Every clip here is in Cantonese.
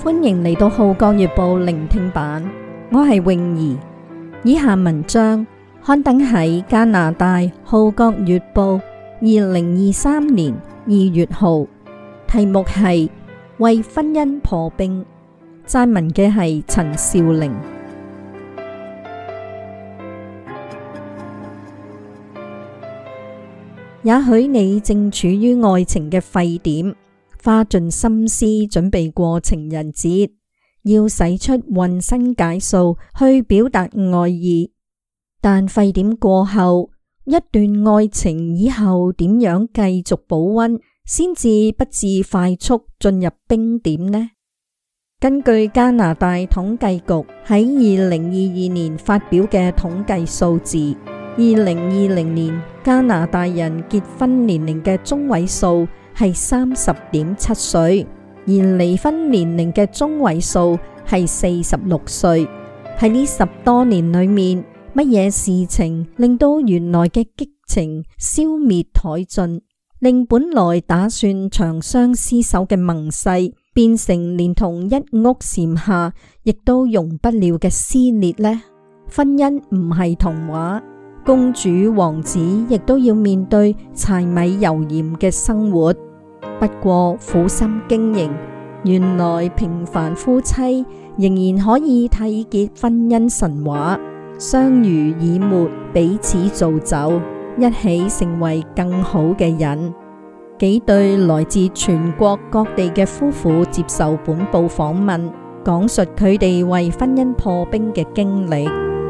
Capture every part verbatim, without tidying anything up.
歡迎嚟到《號角月報》聆聽版，我係泳兒。以下文章刊登喺加拿大《號角月報》二零二三年二月號，題目係為婚姻破冰。撰文嘅係陳少玲。也許你正處於愛情嘅沸點，花盡心思準備過情人節，要使出渾身解數去表達愛意。但沸點過後，一段愛情以後點樣繼續保溫，先至不致快速進入冰點呢？根據加拿大統計局喺二零二二年發表嘅統計數字，二零二零年加拿大人結婚年齡嘅中位數係三十點七歲，而離婚年齡嘅中位數係四十六歲。喺呢十多年裏面，乜嘢事情令到原來嘅激情消滅殆盡，令本來打算長相廝守嘅盟誓變成連同一屋檐下亦都容不了嘅撕裂呢？婚姻唔係童話，公主王子亦都要面對柴米油鹽嘅生活。不過苦心經營，原來平凡夫妻仍然可以締結婚姻神話，相濡以沫，彼此造就，一起成為更好嘅人。幾對來自全國各地嘅夫婦接受本報訪問，講述佢哋為婚姻破冰嘅經歷。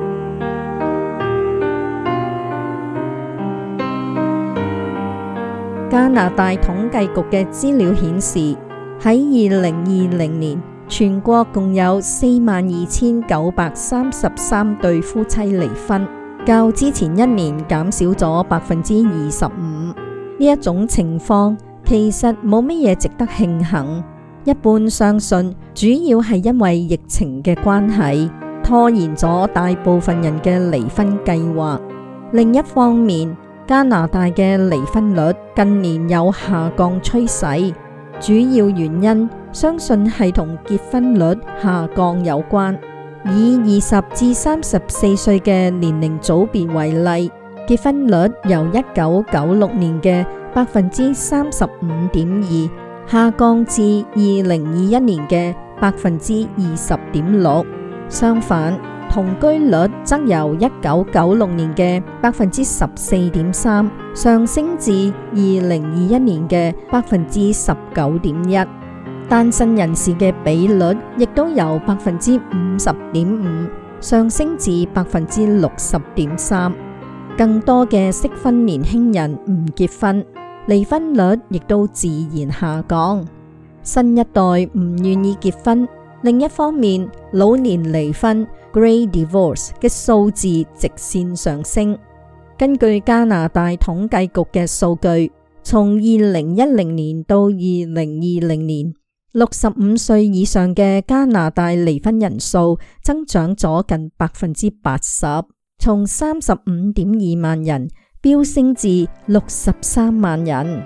加拿大統計局嘅資料顯示，喺二零二零年，全國共有四萬二千九百三十三對夫妻離婚，較之前一年減少咗百分之二十五。呢一種情況其實冇乜嘢值得慶幸，一般相信主要係因為疫情嘅關係，拖延咗大部分人嘅離婚計劃。另一方面，加拿大嘅離婚率近年有下降趨勢，主要原因相信係同結婚率下降有關。以二十至三十四歲嘅年齡組別為例，結婚率由一九九六年嘅百分之三十五點二下降至二零二一年嘅百分之二十點六。相反，同居率則由一九九六年嘅百分之十四點三上升至二零二一年嘅百分之十九點一。單身人士嘅比率亦都由百分之五十點五上升至百分之六十點三。更多嘅適婚年輕人唔結婚，離婚率亦都自然下降。新一代唔願意結婚，另一方面，老年離婚 Great Divorce 嘅數字直線上升。根據加拿大統計局嘅數據，從二零一零年到二零二零年，六十五歲以上嘅加拿大離婚人數增長咗近百分之八十，從三十五點二萬人飆升至六十三萬人。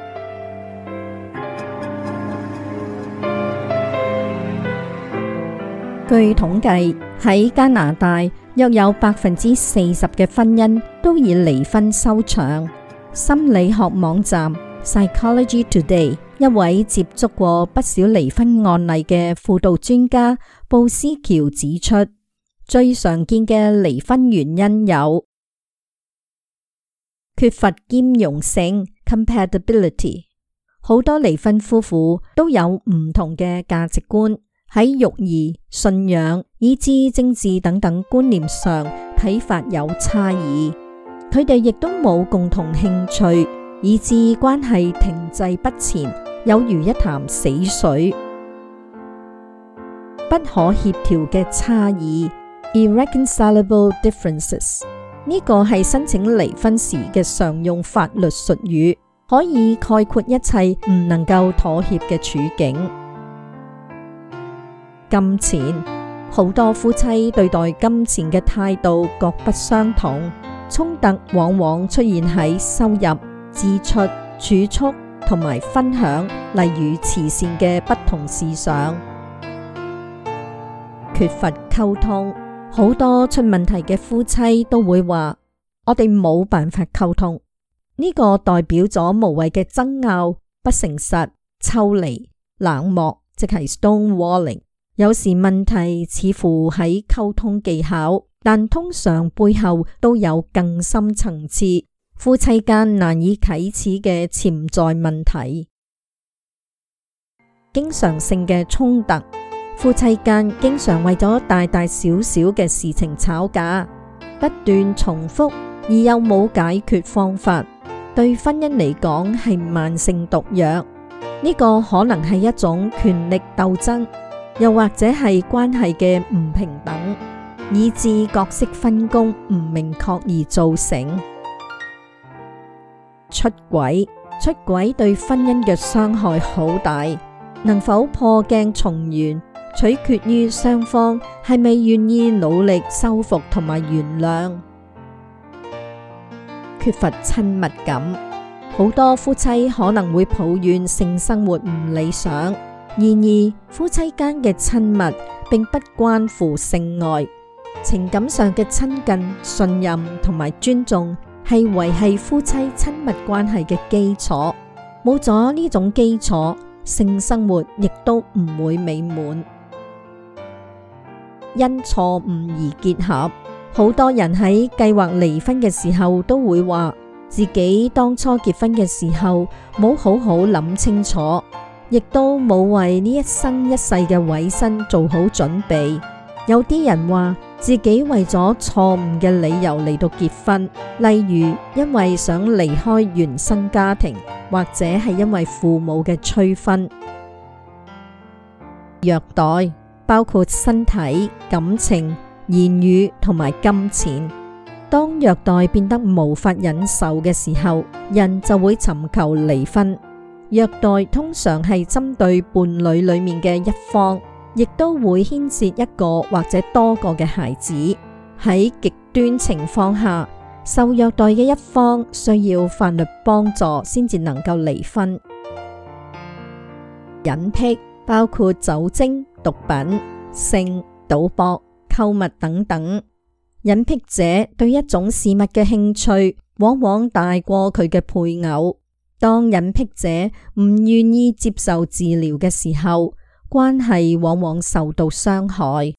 據統計，喺加拿大約有百分之四十嘅婚姻都以離婚收場。心理學網站 Psychology Today 一位接觸過不少離婚案例嘅輔導專家布斯喬指出，最常見嘅離婚原因有缺乏兼容性 compatibility， 好多離婚夫婦都有唔同嘅價值觀，喺育兒、信仰以至政治等等觀念上睇法有差異，佢哋亦都冇共同興趣，以致關係停滯不前，有如一潭死水。不可協調嘅差異 irreconcilable differences， 呢個係申請離婚時嘅常用法律術語，可以概括一切唔能夠妥協嘅處境。金錢，好多夫妻對待金錢嘅態度各不相同，衝突往往出現喺收入、支出、儲蓄同埋分享，例如慈善嘅不同事上。 缺乏溝通。好多出問題嘅夫妻都會話：我哋冇辦法溝通。呢個代表咗無謂嘅爭拗、不誠實、抽離、冷漠，即係 stonewalling。有時問題似乎喺溝通技巧，但通常背後都有更深層次、夫妻間難以啟齒嘅潛在問題。經常性嘅衝突，夫妻間經常為咗大大小小嘅事情吵架，不斷重複而又冇解決方法，對婚姻嚟講係慢性毒藥。呢個可能係一種權力鬥爭，又或者係關係嘅唔平等，以致角色分工唔明確而造成。出軌，出軌對婚姻嘅傷害好大，能否破鏡重圓，取決於雙方係咪願意努力修復同埋原諒。缺乏親密感，好多夫妻可能會抱怨性生活唔理想，然而夫妻間嘅親密並不關乎性愛，情感上嘅親近、信任同埋尊重係維繫夫妻親密關係嘅基礎。冇咗呢種基礎，性生活亦都唔會美滿。因錯誤而結合，好多人喺計劃離婚嘅時候都會話自己當初結婚嘅時候冇好好諗清楚，亦都冇為呢一生一世嘅委身做好準備。有啲人話自己為咗錯誤嘅理由嚟到結婚，例如因為想離開原生家庭，或者係因為父母嘅催婚。虐待包括身體、感情、言語同埋金錢。當虐待變得無法忍受嘅時候，人就會尋求離婚。虐待通常係針對伴侶裏面嘅一方，亦都會牽涉一個或者多個嘅孩子。喺極端情況下，受虐待嘅一方需要法律幫助先至能夠離婚。癮癖包括酒精、毒品、性、賭博、購物等等。癮癖者對一種事物嘅興趣往往大過佢嘅配偶。當癮癖者唔願意接受治療嘅時候，關係往往受到傷害。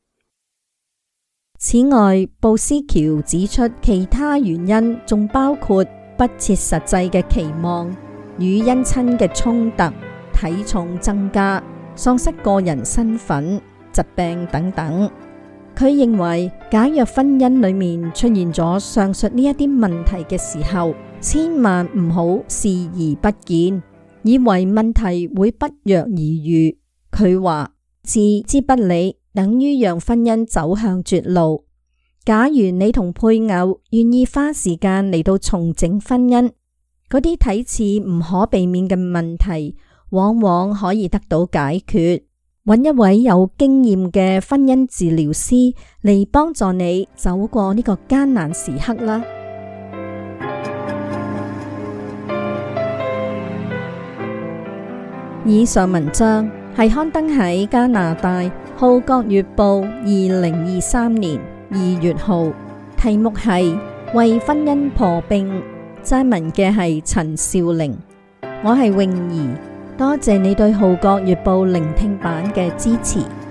此外，布斯喬指出，其他原因仲包括不切實際嘅期望、與姻親嘅衝突、體重增加、喪失個人身份、疾病等等。佢認為，假若婚姻裏面出現咗上述呢一啲問題嘅時候，千萬唔好視而不見，以為問題會不藥而癒。佢話置之不理等於讓婚姻走向絕路。假如你同配偶願意花時間嚟到重整婚姻，嗰啲睇似唔可避免嘅問題，往往可以得到解決。揾一位有經驗嘅婚姻治療師嚟幫助你走過呢個艱難時刻啦。以上文章係刊登喺加拿大《號角月報》二零二三年二月號，題目係為婚姻破冰，撰文嘅係陳少玲。我係泳兒。多謝你對《號角月報》聆聽版嘅支持。